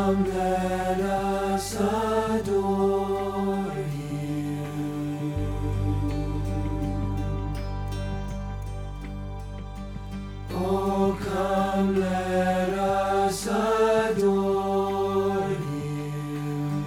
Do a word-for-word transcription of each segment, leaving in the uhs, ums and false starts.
come, let us adore Him. Oh, come, let us adore Him.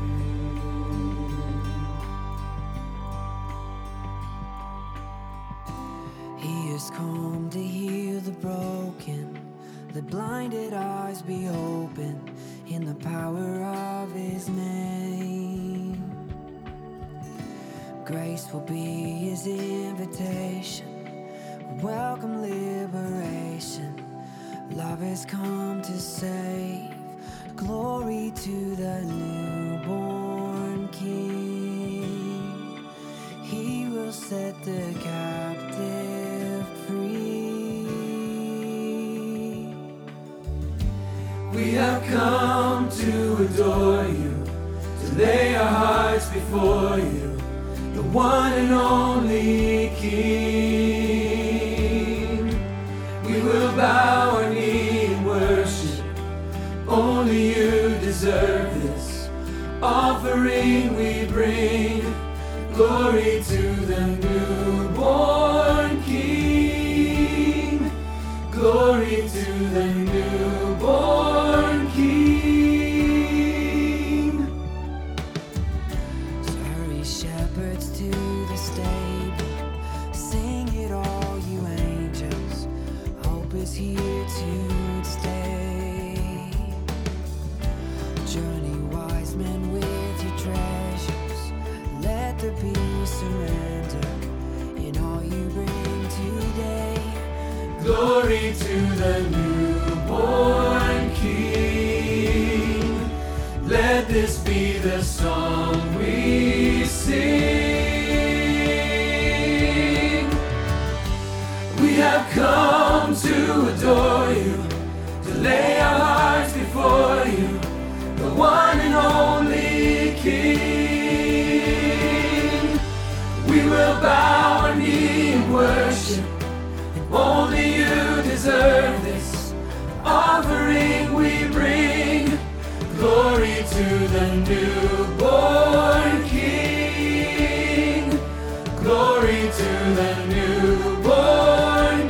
He has come to heal the broken, let blinded eyes be opened in the power of His name. Grace will be His invitation, welcome liberation. Love has come to save, glory to the newborn King. He will set the captive free. We have come to adore You, to lay our hearts before You, the one and only King. We will bow our knee and worship, only You deserve this. Offering we bring, glory to the newborn King. Glory to the newborn King. So hurry, shepherds, to the stable. Sing it all, you angels. Hope is here to stay. Journey, wise men, with your treasures. Let there be surrender in all You bring today. Glory to the newborn King. Let this be the song we sing. We have come to adore You, to lay our hearts before You, the one and only King. We will bow our knee and worship, only You deserve this. Offering we bring, glory to the newborn King. Glory to the newborn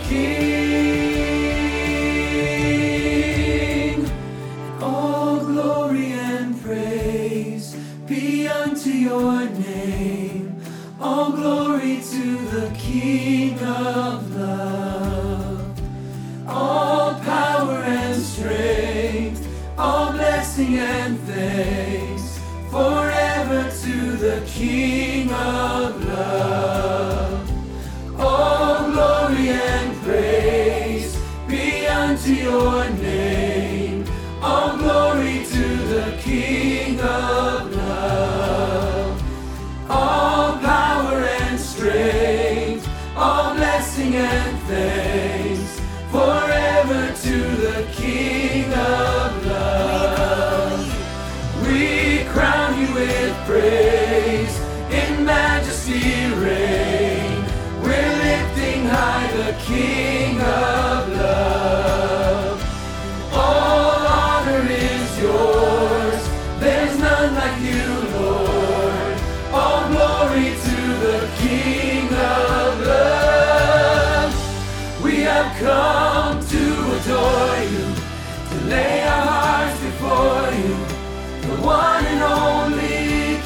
King. All glory and praise be unto Your name. All glory to the King of love. All power and strength, all blessing and thanks, forever to the King of love. All glory and praise be unto Your name. All glory to the King of love. All power and strength, all blessing and thanks, forever to the King of love. We crown You with praise, in majesty reign. We're lifting high the King of love. All honor is Yours, there's none like You, Lord. All glory to the King of love. We have come to adore You, to lay our hearts before You, the one and only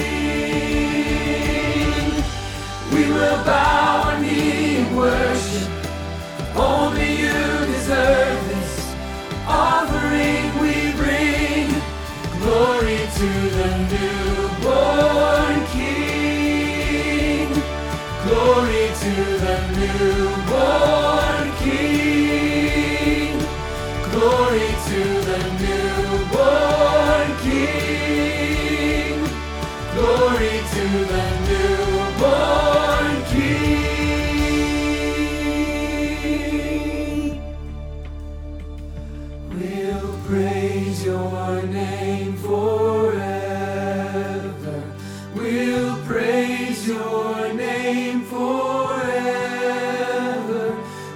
King. We will bow our knee and worship, only You deserve this. Offering we bring, glory to the newborn King. Glory to the newborn King. Glory to the newborn King. Glory to the newborn King. We'll praise Your name forever. We'll praise Your name forever.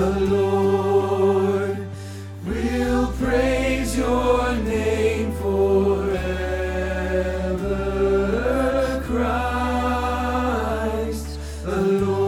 the Lord. We'll praise your name forever, Christ the Lord.